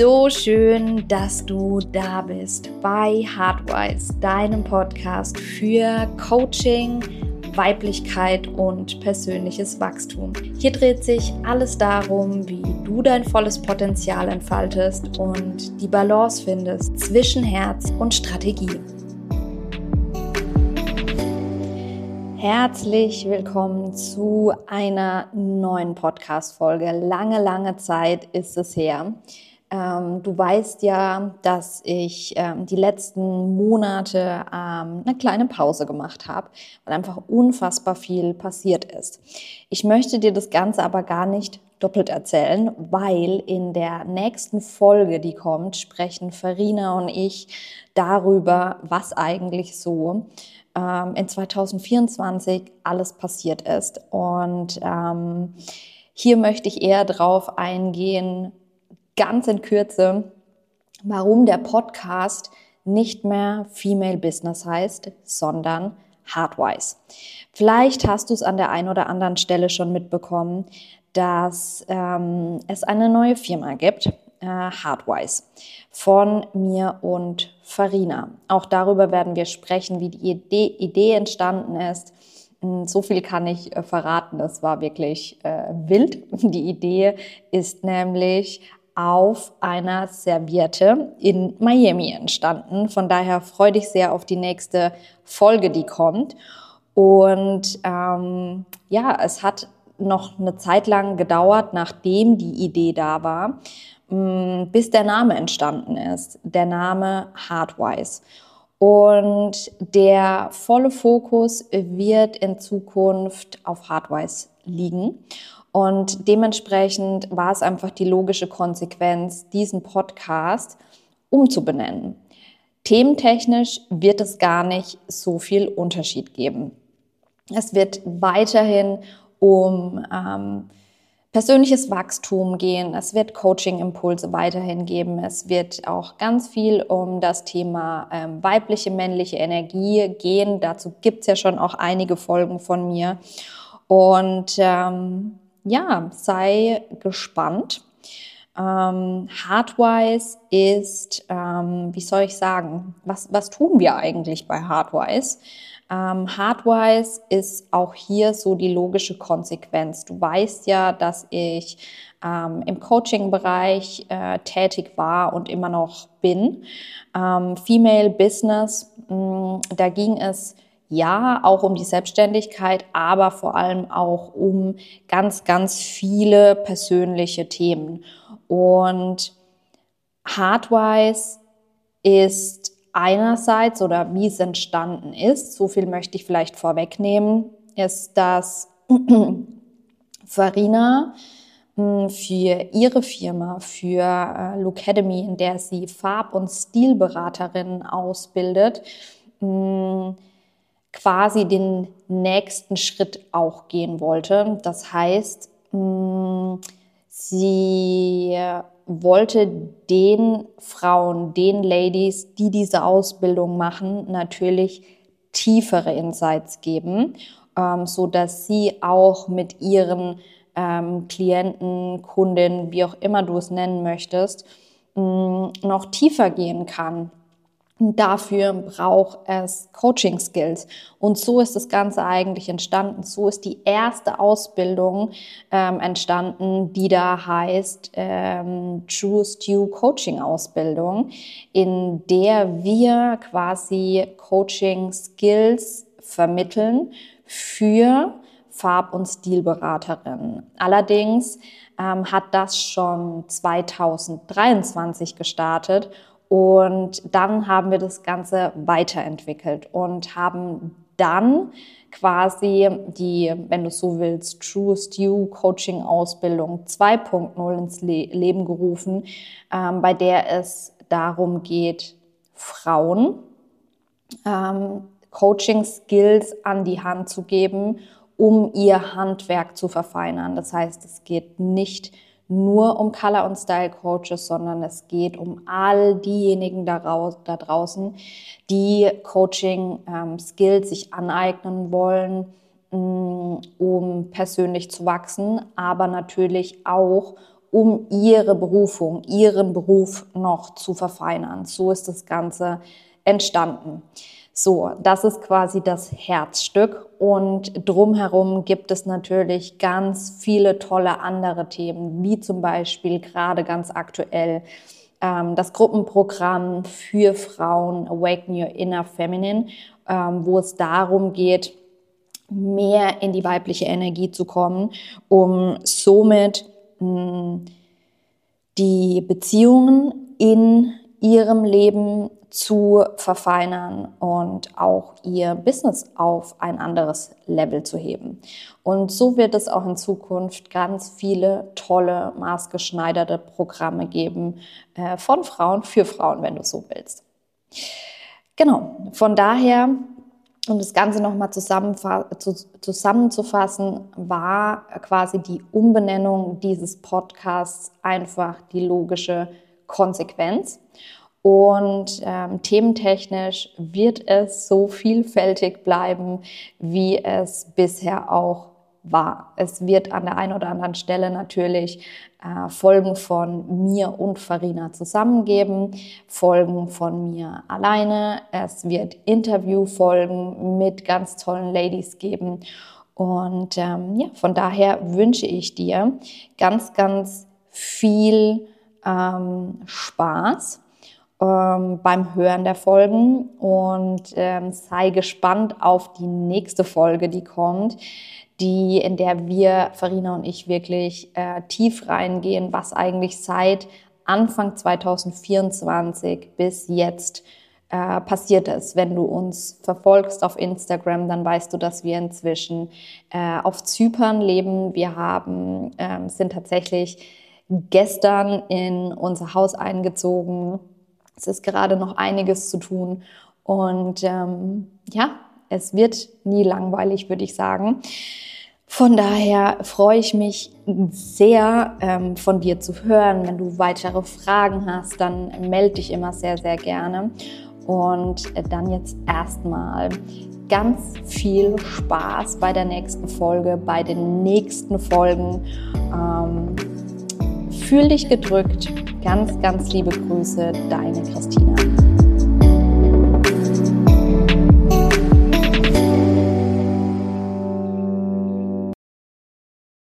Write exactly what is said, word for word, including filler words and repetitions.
So schön, dass du da bist bei Heartwise, deinem Podcast für Coaching, Weiblichkeit und persönliches Wachstum. Hier dreht sich alles darum, wie du dein volles Potenzial entfaltest und die Balance findest zwischen Herz und Strategie. Herzlich willkommen zu einer neuen Podcast-Folge. Lange, lange Zeit ist es her. Ähm, du weißt ja, dass ich ähm, die letzten Monate ähm, eine kleine Pause gemacht habe, weil einfach unfassbar viel passiert ist. Ich möchte dir das Ganze aber gar nicht doppelt erzählen, weil in der nächsten Folge, die kommt, sprechen Farina und ich darüber, was eigentlich so ähm, in zwanzig vierundzwanzig alles passiert ist. Und ähm, hier möchte ich eher drauf eingehen, ganz in Kürze, warum der Podcast nicht mehr Female Business heißt, sondern Heartwise. Vielleicht hast du es an der einen oder anderen Stelle schon mitbekommen, dass ähm, es eine neue Firma gibt, äh, Heartwise, von mir und Farina. Auch darüber werden wir sprechen, wie die Idee, Idee entstanden ist. So viel kann ich äh, verraten, es war wirklich äh, wild. Die Idee ist nämlich auf einer Serviette in Miami entstanden. Von daher freue dich sehr auf die nächste Folge, die kommt. Und ähm, ja, es hat noch eine Zeit lang gedauert, nachdem die Idee da war, mh, bis der Name entstanden ist. Der Name Heartwise. Und der volle Fokus wird in Zukunft auf Heartwise liegen. Und dementsprechend war es einfach die logische Konsequenz, diesen Podcast umzubenennen. Thementechnisch wird es gar nicht so viel Unterschied geben. Es wird weiterhin um ähm, persönliches Wachstum gehen, es wird Coaching-Impulse weiterhin geben, es wird auch ganz viel um das Thema ähm, weibliche, männliche Energie gehen. Dazu gibt es ja schon auch einige Folgen von mir. Und ähm, ja, sei gespannt. Ähm, Heartwise ist, ähm, wie soll ich sagen, was, was tun wir eigentlich bei Heartwise? Ähm, Heartwise ist auch hier so die logische Konsequenz. Du weißt ja, dass ich ähm, im Coaching-Bereich äh, tätig war und immer noch bin. Ähm, Female Business, mh, da ging es ja auch um die Selbstständigkeit, aber vor allem auch um ganz, ganz viele persönliche Themen. Und Heartwise ist einerseits, oder wie es entstanden ist, so viel möchte ich vielleicht vorwegnehmen, ist, dass Farina für ihre Firma, für äh, Lookademy, in der sie Farb- und Stilberaterinnen ausbildet, mh, quasi den nächsten Schritt auch gehen wollte. Das heißt, mh, sie wollte den Frauen, den Ladies, die diese Ausbildung machen, natürlich tiefere Insights geben, ähm, so dass sie auch mit ihren ähm, Klienten, Kundinnen, wie auch immer du es nennen möchtest, mh, noch tiefer gehen kann. Und dafür braucht es Coaching-Skills. Und so ist das Ganze eigentlich entstanden. So ist die erste Ausbildung ähm, entstanden, die da heißt ähm, True Stew Coaching-Ausbildung, in der wir quasi Coaching-Skills vermitteln für Farb- und Stilberaterinnen. Allerdings ähm, hat das schon zwanzig dreiundzwanzig gestartet. Und dann haben wir das Ganze weiterentwickelt und haben dann quasi die, wenn du so willst, True Stew Coaching Ausbildung zwei Punkt null ins Le- Leben gerufen, ähm, bei der es darum geht, Frauen ähm, Coaching Skills an die Hand zu geben, um ihr Handwerk zu verfeinern. Das heißt, es geht nicht nur um Color- und Style-Coaches, sondern es geht um all diejenigen da, raus, da draußen, die Coaching-Skills ähm, sich aneignen wollen, mh, um persönlich zu wachsen, aber natürlich auch, um ihre Berufung, ihren Beruf noch zu verfeinern. So ist das Ganze entstanden. So, das ist quasi das Herzstück und drumherum gibt es natürlich ganz viele tolle andere Themen, wie zum Beispiel gerade ganz aktuell ähm, das Gruppenprogramm für Frauen Awaken Your Inner Feminine, ähm, wo es darum geht, mehr in die weibliche Energie zu kommen, um somit mh, die Beziehungen in ihrem Leben zu verfeinern und auch ihr Business auf ein anderes Level zu heben. Und so wird es auch in Zukunft ganz viele tolle, maßgeschneiderte Programme geben äh, von Frauen für Frauen, wenn du so willst. Genau, von daher, um das Ganze nochmal zusammenzufassen, war quasi die Umbenennung dieses Podcasts einfach die logische Konsequenz. Und ähm, thementechnisch wird es so vielfältig bleiben, wie es bisher auch war. Es wird an der einen oder anderen Stelle natürlich äh, Folgen von mir und Farina zusammen geben, Folgen von mir alleine. Es wird Interviewfolgen mit ganz tollen Ladies geben. Und ähm, ja, von daher wünsche ich dir ganz, ganz viel ähm, Spaß beim Hören der Folgen und ähm, sei gespannt auf die nächste Folge, die kommt, die in der wir, Farina und ich, wirklich äh, tief reingehen, was eigentlich seit Anfang zwanzig vierundzwanzig bis jetzt äh, passiert ist. Wenn du uns verfolgst auf Instagram, dann weißt du, dass wir inzwischen äh, auf Zypern leben. Wir haben, äh, sind tatsächlich gestern in unser Haus eingezogen. Es ist gerade noch einiges zu tun und ähm, ja, es wird nie langweilig, würde ich sagen. Von daher freue ich mich sehr, ähm, von dir zu hören. Wenn du weitere Fragen hast, dann melde dich immer sehr, sehr gerne. Und dann jetzt erstmal ganz viel Spaß bei der nächsten Folge, bei den nächsten Folgen. Ähm, Fühl dich gedrückt. Ganz, ganz liebe Grüße, deine Christina.